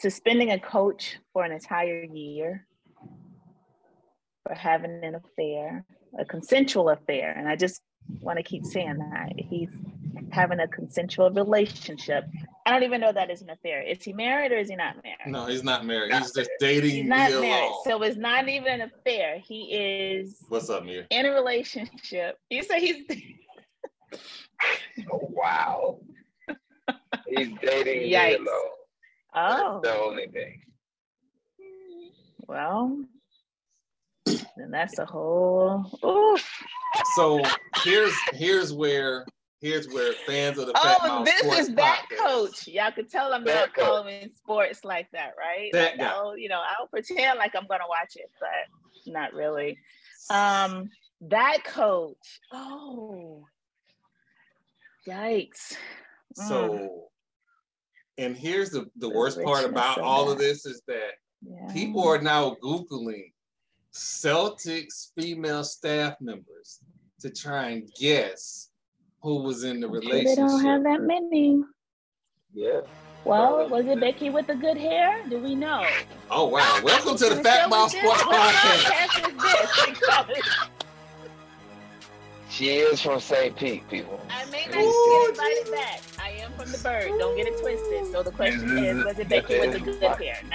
suspending a coach for an entire year for having an affair, a consensual affair. And I just want to keep saying that. He's having a consensual relationship. I don't even know that is an affair. Is he married or is he not married? No, he's not married. He's just dating. He's not married. So it's not even an affair. He is. What's up, Mir? In a relationship. You say he's. Oh, wow. He's dating Milo. Oh. That's the only thing. Well, then that's a whole. Ooh. So here's where fans of the Fat Mouth this Sports is that podcast. Coach. Y'all could tell I'm not following sports like that, right? That like guy. I'll pretend like I'm gonna watch it, but not really. That coach. Oh, yikes. So, and here's the worst part about all of this is that people are now Googling Celtics female staff members to try and guess who was in the relationship. They don't have that many. Yeah. Well, was it Becky with the good hair? Do we know? Oh, wow. Welcome to the Fat Mouth Sports Podcast. She is from St. Pete, people. I may not get invited back. I am from the Bird. Don't get it twisted. So the question is, was it Becky with the good hair?